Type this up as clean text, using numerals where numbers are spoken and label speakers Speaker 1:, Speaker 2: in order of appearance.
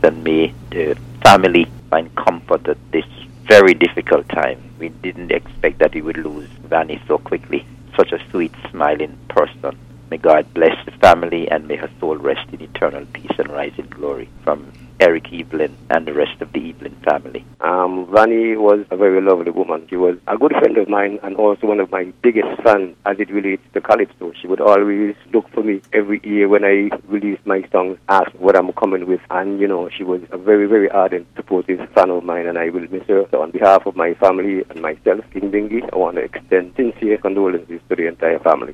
Speaker 1: and may the family find comfort at this very difficult time. We didn't expect that we would lose Vanny so quickly. Such a sweet, smiling person. May God bless the family and may her soul rest in eternal peace and rise in glory. From Eric Evelyn and the rest of the Evelyn family.
Speaker 2: Vanny was a very lovely woman. She was a good friend of mine and also one of my biggest fans as it relates to Calypso. She would always look for me every year when I released my songs, ask what I'm coming with. And, you know, she was a very, very ardent, supportive fan of mine, and I will miss her. So on behalf of my family and myself, King Bingi, I want to extend sincere condolences to the entire family.